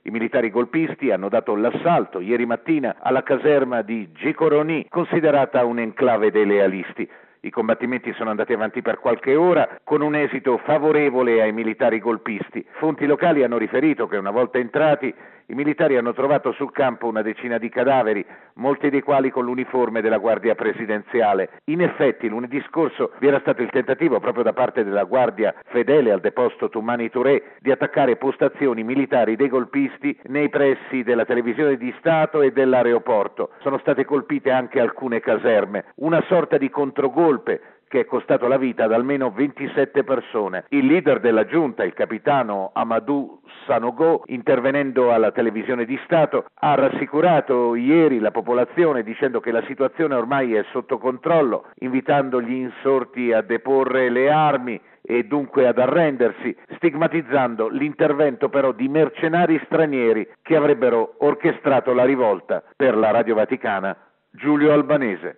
I militari golpisti hanno dato l'assalto ieri mattina alla caserma di Gicoroni, considerata un'enclave dei lealisti. I combattimenti sono andati avanti per qualche ora con un esito favorevole ai militari golpisti. Fonti locali hanno riferito che una volta entrati i militari hanno trovato sul campo una decina di cadaveri, molti dei quali con l'uniforme della Guardia Presidenziale. In effetti lunedì scorso vi era stato il tentativo proprio da parte della Guardia fedele al deposto Toumani Touré di attaccare postazioni militari dei golpisti nei pressi della televisione di Stato e dell'aeroporto. Sono state colpite anche alcune caserme, una sorta di controgolpe che è costato la vita ad almeno 27 persone. Il leader della giunta, il capitano Amadou Sanogo, intervenendo alla televisione di Stato, ha rassicurato ieri la popolazione dicendo che la situazione ormai è sotto controllo, invitando gli insorti a deporre le armi e dunque ad arrendersi, stigmatizzando l'intervento però di mercenari stranieri che avrebbero orchestrato la rivolta. Per la Radio Vaticana, Giulio Albanese.